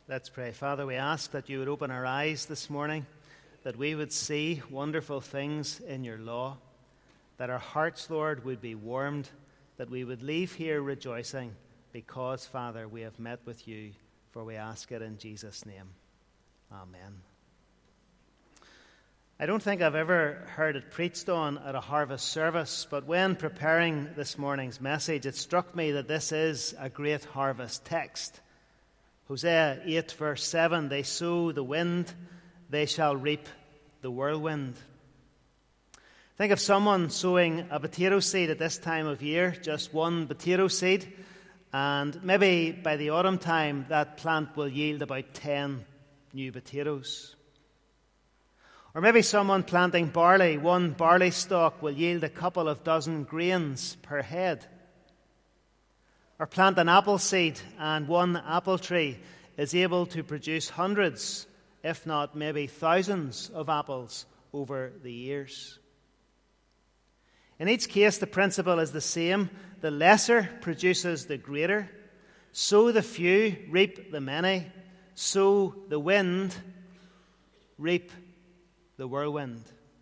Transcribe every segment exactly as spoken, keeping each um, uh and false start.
Let's pray. Father, we ask that you would open our eyes this morning, that we would see wonderful things in your law, that our hearts, Lord, would be warmed, that we would leave here rejoicing because, Father, we have met with you, for we ask it in Jesus' name. Amen. I don't think I've ever heard it preached on at a harvest service, but when preparing this morning's message, it struck me that this is a great harvest text. Hosea eight, verse seven, they sow the wind, they shall reap the whirlwind. Think of someone sowing a potato seed at this time of year, just one potato seed, and maybe by the autumn time that plant will yield about ten new potatoes. Or maybe someone planting barley, one barley stalk will yield a couple of dozen grains per head. Or plant an apple seed, and one apple tree is able to produce hundreds, if not maybe thousands, of apples over the years. In each case, the principle is the same. The lesser produces the greater. Sow the few, reap the many. Sow the wind, reap the whirlwind.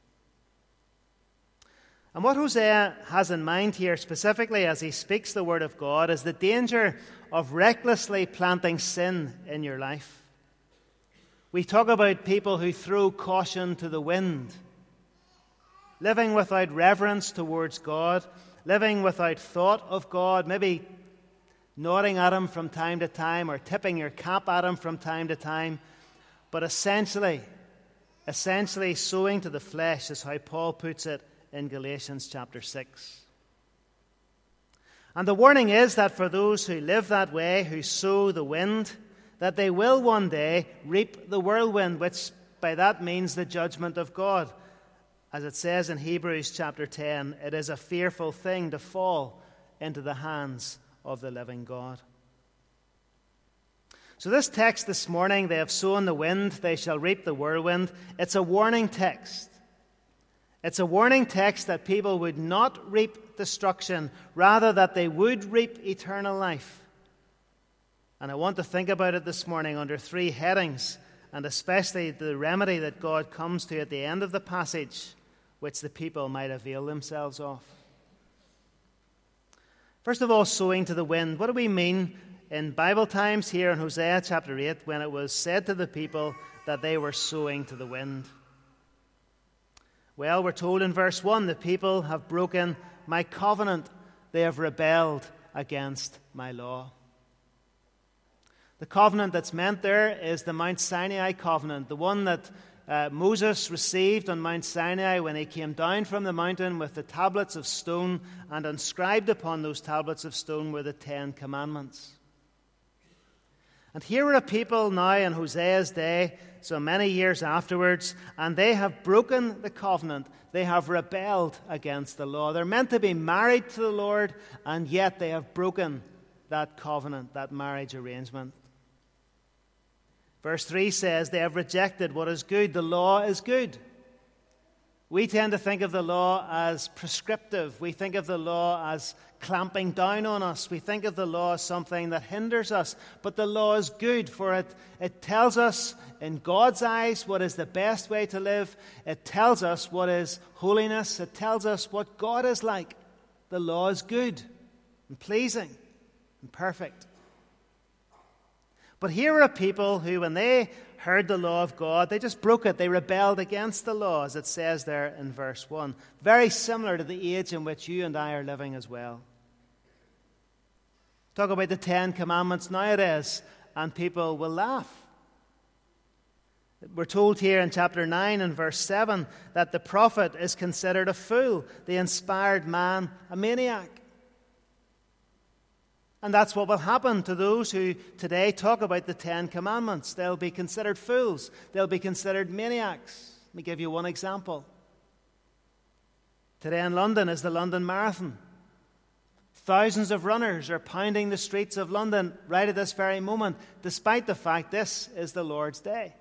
And what Hosea has in mind here specifically as he speaks the word of God is the danger of recklessly planting sin in your life. We talk about people who throw caution to the wind, living without reverence towards God, living without thought of God, maybe nodding at him from time to time or tipping your cap at him from time to time, but essentially, essentially sowing to the flesh is how Paul puts it in Galatians chapter six. And the warning is that for those who live that way, who sow the wind, that they will one day reap the whirlwind, which by that means the judgment of God. As it says in Hebrews chapter ten, it is a fearful thing to fall into the hands of the living God. So this text this morning, they have sown the wind, they shall reap the whirlwind. It's a warning text. It's a warning text that people would not reap destruction, rather that they would reap eternal life. And I want to think about it this morning under three headings, and especially the remedy that God comes to at the end of the passage, which the people might avail themselves of. First of all, sowing to the wind. What do we mean in Bible times here in Hosea chapter eight when it was said to the people that they were sowing to the wind? Well, we're told in verse one, the people have broken my covenant. They have rebelled against my law. The covenant that's meant there is the Mount Sinai covenant, the one that uh, Moses received on Mount Sinai when he came down from the mountain with the tablets of stone, and inscribed upon those tablets of stone were the Ten Commandments. And here are a people now in Hosea's day, so many years afterwards, and they have broken the covenant. They have rebelled against the law. They're meant to be married to the Lord, and yet they have broken that covenant, that marriage arrangement. Verse three says, they have rejected what is good. The law is good. We tend to think of the law as prescriptive. We think of the law as clamping down on us. We think of the law as something that hinders us. But the law is good, for it, it tells us in God's eyes what is the best way to live. It tells us what is holiness. It tells us what God is like. The law is good and pleasing and perfect. But here are people who, when they heard the law of God, they just broke it. They rebelled against the law, as it says there in verse one. Very similar to the age in which you and I are living as well. Talk about the Ten Commandments nowadays, and people will laugh. We're told here in chapter nine and verse seven that the prophet is considered a fool, the inspired man a maniac. And that's what will happen to those who today talk about the Ten Commandments. They'll be considered fools. They'll be considered maniacs. Let me give you one example. Today in London is the London Marathon. Thousands of runners are pounding the streets of London right at this very moment, despite the fact this is the Lord's day.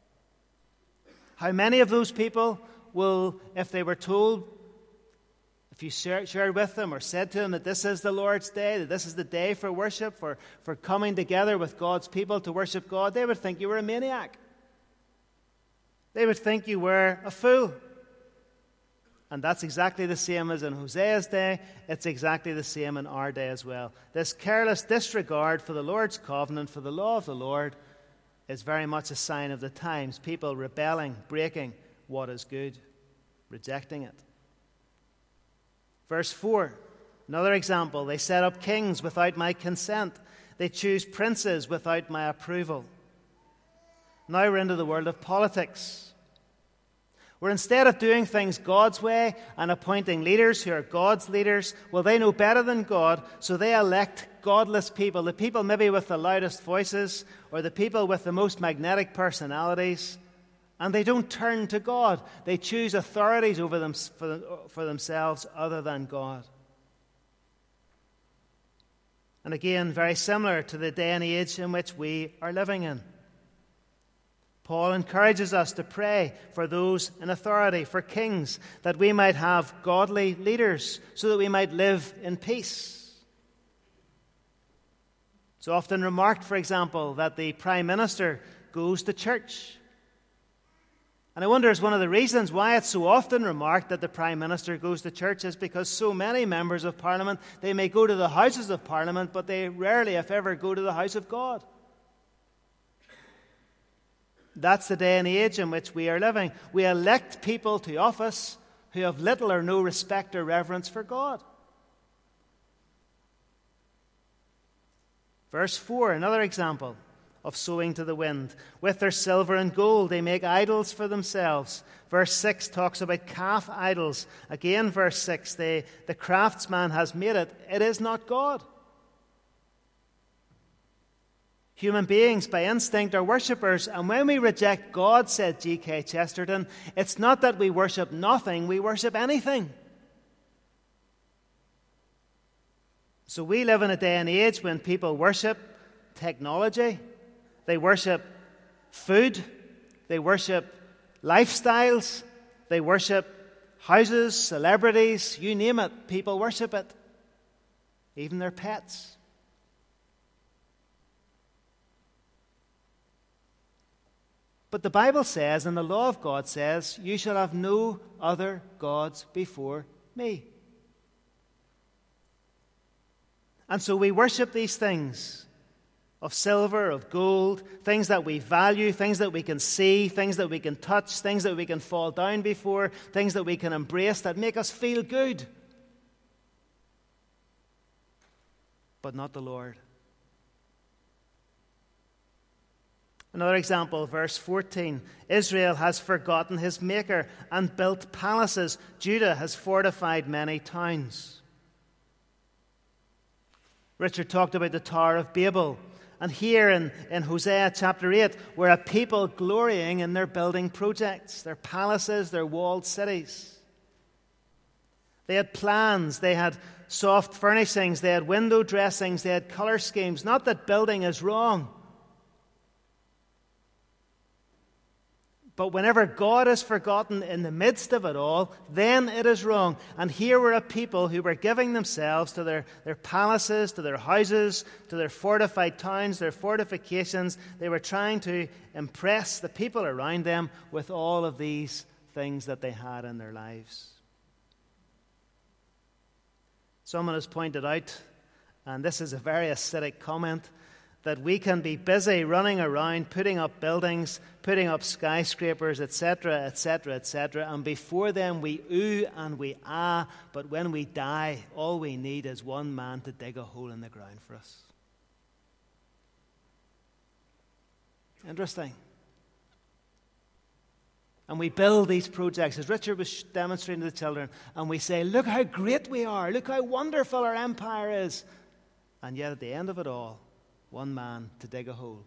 How many of those people will, if they were told, If you shared with them or said to them that this is the Lord's day, that this is the day for worship, for, for coming together with God's people to worship God, they would think you were a maniac. They would think you were a fool. And that's exactly the same as in Hosea's day. It's exactly the same in our day as well. This careless disregard for the Lord's covenant, for the law of the Lord, is very much a sign of the times. People rebelling, breaking what is good, rejecting it. Verse four, another example. They set up kings without my consent. They choose princes without my approval. Now we're into the world of politics, where instead of doing things God's way and appointing leaders who are God's leaders, well, they know better than God, so they elect godless people, the people maybe with the loudest voices or the people with the most magnetic personalities, and they don't turn to God. They choose authorities over them for, for themselves other than God. And again, very similar to the day and age in which we are living in. Paul encourages us to pray for those in authority, for kings, that we might have godly leaders, so that we might live in peace. It's often remarked, for example, that the Prime Minister goes to church. And I wonder, is one of the reasons why it's so often remarked that the Prime Minister goes to church is because so many members of Parliament, they may go to the Houses of Parliament, but they rarely, if ever, go to the house of God. That's the day and age in which we are living. We elect people to office who have little or no respect or reverence for God. Verse four, another example of sowing to the wind. With their silver and gold they make idols for themselves. Verse six talks about calf idols. Again, verse six, they, the craftsman has made it. It is not God. Human beings, by instinct, are worshippers, and when we reject God, said G K Chesterton, it's not that we worship nothing, we worship anything. So we live in a day and age when people worship technology, they worship food, they worship lifestyles, they worship houses, celebrities, you name it, people worship it, even their pets. But the Bible says, and the law of God says, you shall have no other gods before me. And so we worship these things of silver, of gold, things that we value, things that we can see, things that we can touch, things that we can fall down before, things that we can embrace that make us feel good. But not the Lord. Another example, verse fourteen. Israel has forgotten his maker and built palaces. Judah has fortified many towns. Richard talked about the Tower of Babel. And here in, in Hosea chapter eight, we're a people glorying in their building projects, their palaces, their walled cities. They had plans, they had soft furnishings, they had window dressings, they had color schemes. Not that building is wrong. But whenever God is forgotten in the midst of it all, then it is wrong. And here were a people who were giving themselves to their, their palaces, to their houses, to their fortified towns, their fortifications. They were trying to impress the people around them with all of these things that they had in their lives. Someone has pointed out, and this is a very acidic comment, that we can be busy running around, putting up buildings, putting up skyscrapers, et cetera, et cetera, et cetera, and before then we ooh and we ah, but when we die, all we need is one man to dig a hole in the ground for us. Interesting. And we build these projects, as Richard was demonstrating to the children, and we say, look how great we are, look how wonderful our empire is. And yet at the end of it all, one man to dig a hole.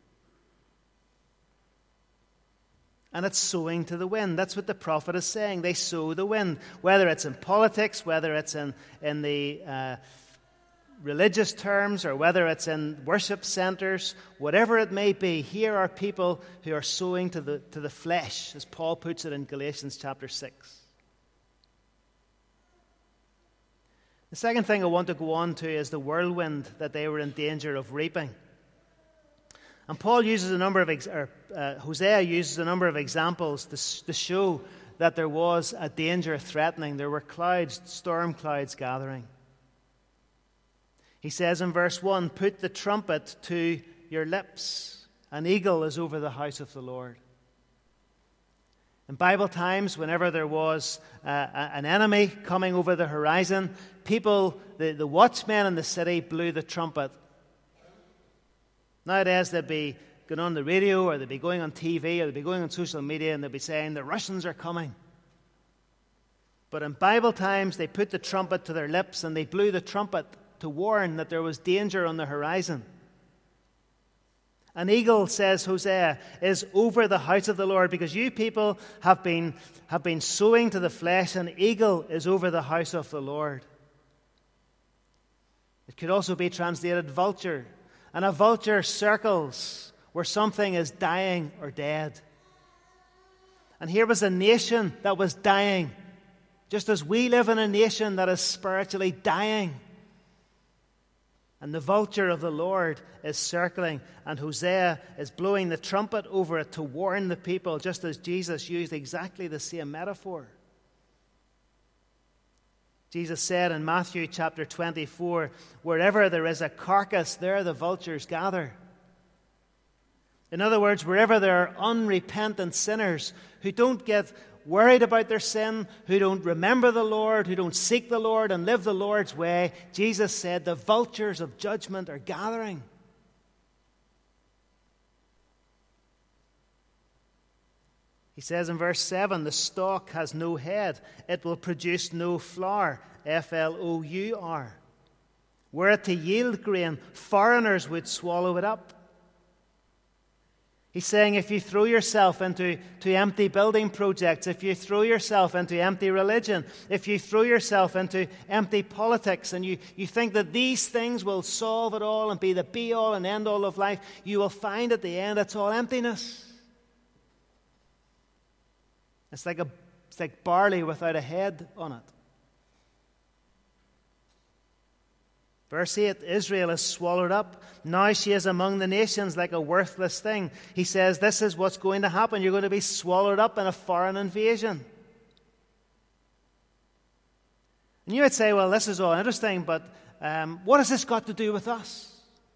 And it's sowing to the wind. That's what the prophet is saying. They sow the wind. Whether it's in politics, whether it's in, in the uh, religious terms, or whether it's in worship centers, whatever it may be, here are people who are sowing to the, to the flesh, as Paul puts it in Galatians chapter six. The second thing I want to go on to is the whirlwind that they were in danger of reaping. And Paul uses a number of, ex- or, uh, Hosea uses a number of examples to, to show that there was a danger threatening. There were clouds, storm clouds gathering. He says in verse one, "Put the trumpet to your lips. An eagle is over the house of the Lord." In Bible times, whenever there was uh, an enemy coming over the horizon, people, the, the watchmen in the city blew the trumpet. Nowadays, they'd be going on the radio, or they'd be going on T V, or they'd be going on social media, and they'd be saying, "The Russians are coming." But in Bible times, they put the trumpet to their lips, and they blew the trumpet to warn that there was danger on the horizon. An eagle, says Hosea, is over the house of the Lord, because you people have been, have been sowing to the flesh. An eagle is over the house of the Lord. It could also be translated vulture. And a vulture circles where something is dying or dead. And here was a nation that was dying, just as we live in a nation that is spiritually dying. And the vulture of the Lord is circling, and Hosea is blowing the trumpet over it to warn the people, just as Jesus used exactly the same metaphor. Jesus said in Matthew chapter twenty-four, "Wherever there is a carcass, there the vultures gather." In other words, wherever there are unrepentant sinners who don't get worried about their sin, who don't remember the Lord, who don't seek the Lord and live the Lord's way, Jesus said the vultures of judgment are gathering. He says in verse seven, "The stalk has no head, it will produce no flour," F L O U R. "Were it to yield grain, foreigners would swallow it up." He's saying if you throw yourself into to empty building projects, if you throw yourself into empty religion, if you throw yourself into empty politics, and you, you think that these things will solve it all and be the be-all and end-all of life, you will find at the end it's all emptiness. It's like, a, it's like barley without a head on it. Verse eight, "Israel is swallowed up. Now she is among the nations like a worthless thing." He says this is what's going to happen. You're going to be swallowed up in a foreign invasion. And you would say, well, this is all interesting, but um, what has this got to do with us?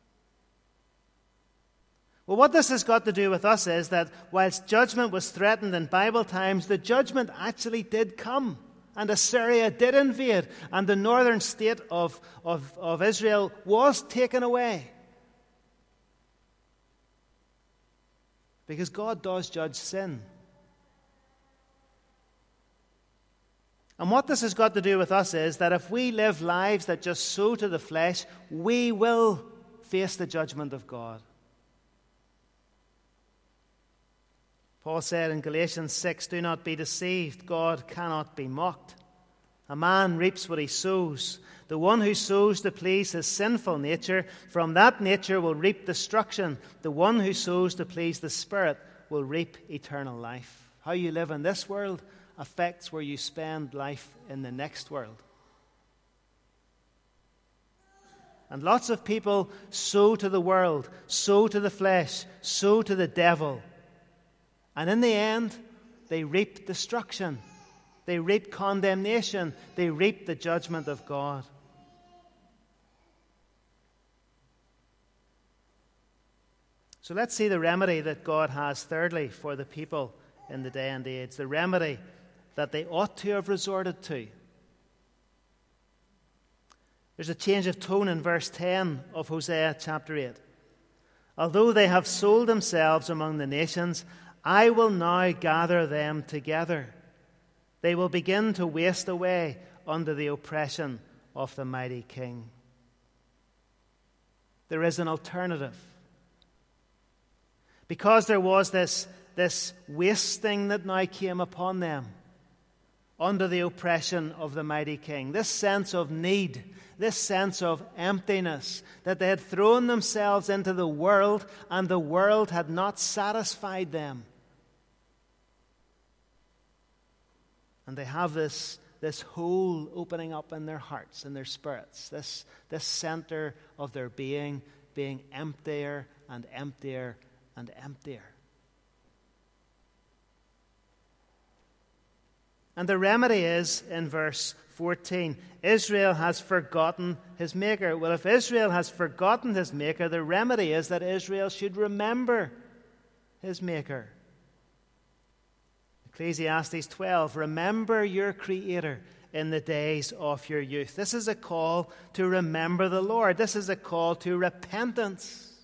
Well, what this has got to do with us is that whilst judgment was threatened in Bible times, the judgment actually did come. And Assyria did invade, and the northern state of, of, of Israel was taken away. Because God does judge sin. And what this has got to do with us is that if we live lives that just sow to the flesh, we will face the judgment of God. Paul said in Galatians six, "Do not be deceived. God cannot be mocked. A man reaps what he sows. The one who sows to please his sinful nature, from that nature will reap destruction. The one who sows to please the Spirit will reap eternal life." How you live in this world affects where you spend life in the next world. And lots of people sow to the world, sow to the flesh, sow to the devil. And in the end, they reap destruction. They reap condemnation. They reap the judgment of God. So let's see the remedy that God has, thirdly, for the people in the day and age. The remedy that they ought to have resorted to. There's a change of tone in verse ten of Hosea chapter eight. "Although they have sold themselves among the nations, I will now gather them together. They will begin to waste away under the oppression of the mighty king." There is an alternative. Because there was this, this wasting that now came upon them under the oppression of the mighty king, this sense of need, this sense of emptiness, that they had thrown themselves into the world and the world had not satisfied them. And they have this, this hole opening up in their hearts and their spirits, this, this center of their being being emptier and emptier and emptier. And the remedy is in verse fourteen. Israel has forgotten his Maker. Well, if Israel has forgotten his Maker, the remedy is that Israel should remember his Maker. Ecclesiastes twelve, remember your Creator in the days of your youth. This is a call to remember the Lord. This is a call to repentance,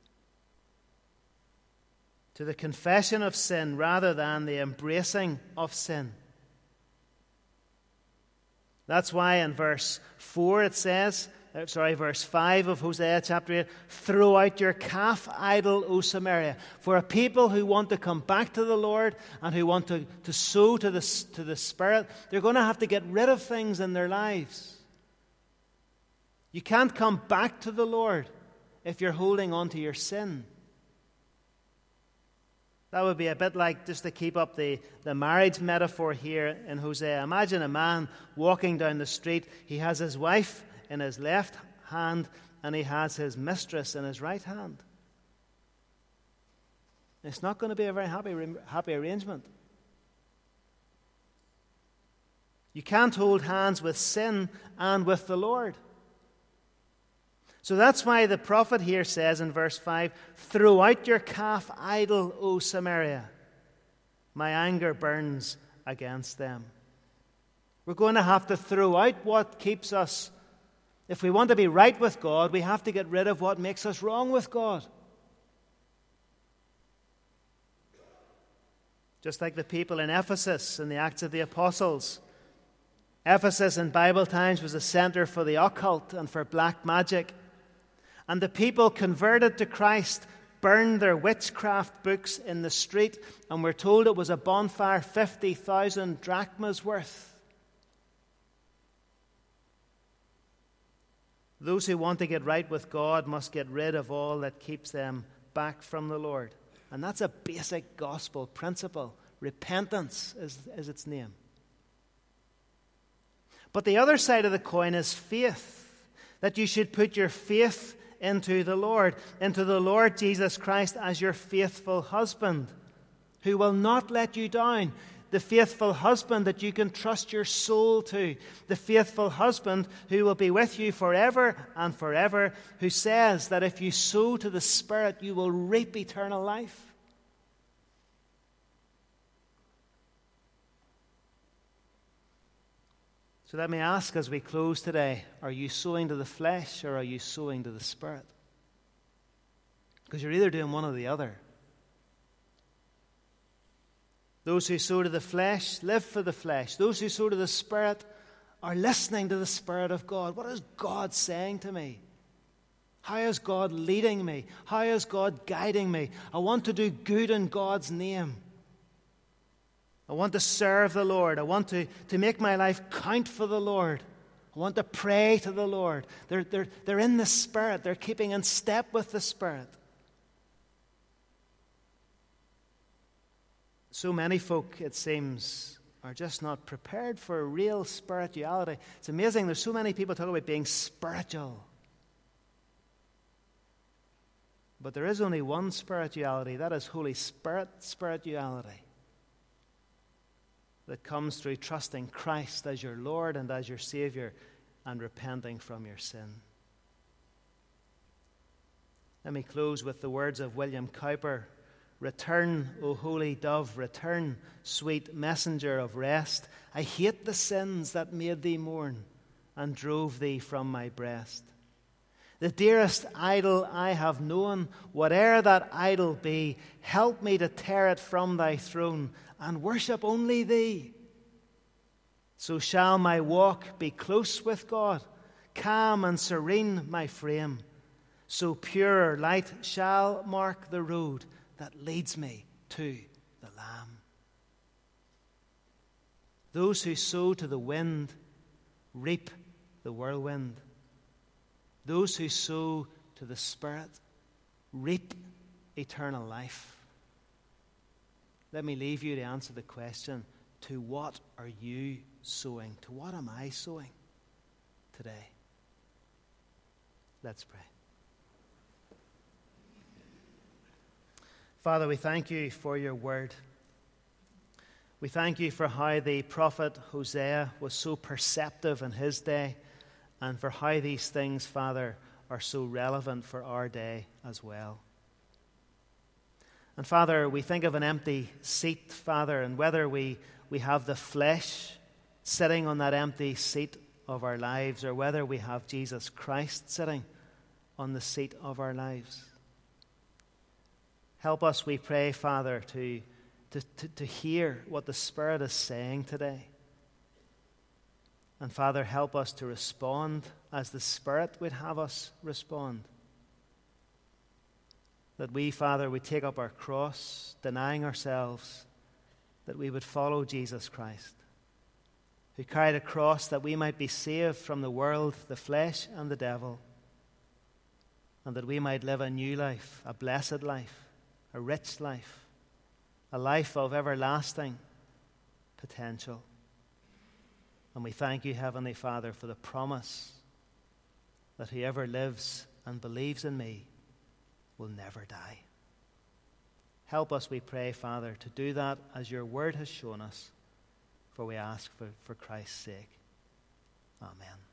to the confession of sin rather than the embracing of sin. That's why in verse four it says, sorry, verse five of Hosea chapter eight, throw out your calf idol, O Samaria. For a people who want to come back to the Lord and who want to, to sow to the, to the Spirit, they're going to have to get rid of things in their lives. You can't come back to the Lord if you're holding on to your sin. That would be a bit like, just to keep up the, the marriage metaphor here in Hosea. Imagine a man walking down the street. He has his wife in his left hand and he has his mistress in his right hand. It's not going to be a very happy, happy arrangement. You can't hold hands with sin and with the Lord. So that's why the prophet here says in verse five, throw out your calf idol, O Samaria. My anger burns against them. We're going to have to throw out what keeps us. If we want to be right with God, we have to get rid of what makes us wrong with God. Just like the people in Ephesus in the Acts of the Apostles. Ephesus in Bible times was a center for the occult and for black magic. And the people converted to Christ burned their witchcraft books in the street, and we're told it was a bonfire fifty thousand drachmas worth. Those who want to get right with God must get rid of all that keeps them back from the Lord. And that's a basic gospel principle. Repentance is, is its name. But the other side of the coin is faith, that you should put your faith into the Lord, into the Lord Jesus Christ as your faithful husband, who will not let you down. The faithful husband that you can trust your soul to. The faithful husband who will be with you forever and forever, who says that if you sow to the Spirit, you will reap eternal life. So let me ask as we close today, are you sowing to the flesh or are you sowing to the Spirit? Because you're either doing one or the other. Those who sow to the flesh live for the flesh. Those who sow to the Spirit are listening to the Spirit of God. What is God saying to me? How is God leading me? How is God guiding me? I want to do good in God's name. I want to serve the Lord. I want to, to make my life count for the Lord. I want to pray to the Lord. They're, they're, they're in the Spirit. They're keeping in step with the Spirit. So many folk, it seems, are just not prepared for real spirituality. It's amazing. There's so many people talk about being spiritual. But there is only one spirituality. That is Holy Spirit spirituality. That comes through trusting Christ as your Lord and as your Savior and repenting from your sin. Let me close with the words of William Cowper. Return, O holy dove, return, sweet messenger of rest. I hate the sins that made thee mourn and drove thee from my breast. The dearest idol I have known, whate'er that idol be, help me to tear it from thy throne and worship only thee. So shall my walk be close with God, calm and serene my frame. So pure light shall mark the road that leads me to the Lamb. Those who sow to the wind reap the whirlwind. Those who sow to the Spirit reap eternal life. Let me leave you to answer the question, to what are you sowing? To what am I sowing today? Let's pray. Father, we thank you for your word. We thank you for how the prophet Hosea was so perceptive in his day, and for how these things, Father, are so relevant for our day as well. And Father, we think of an empty seat, Father, and whether we, we have the flesh sitting on that empty seat of our lives, or whether we have Jesus Christ sitting on the seat of our lives. Help us, we pray, Father, to, to, to, to hear what the Spirit is saying today. And Father, help us to respond as the Spirit would have us respond. That we, Father, would take up our cross, denying ourselves, that we would follow Jesus Christ, who carried a cross that we might be saved from the world, the flesh, and the devil, and that we might live a new life, a blessed life, a rich life, a life of everlasting potential. And we thank you, Heavenly Father, for the promise that whoever lives and believes in me will never die. Help us, we pray, Father, to do that as your word has shown us, for we ask for, for Christ's sake. Amen.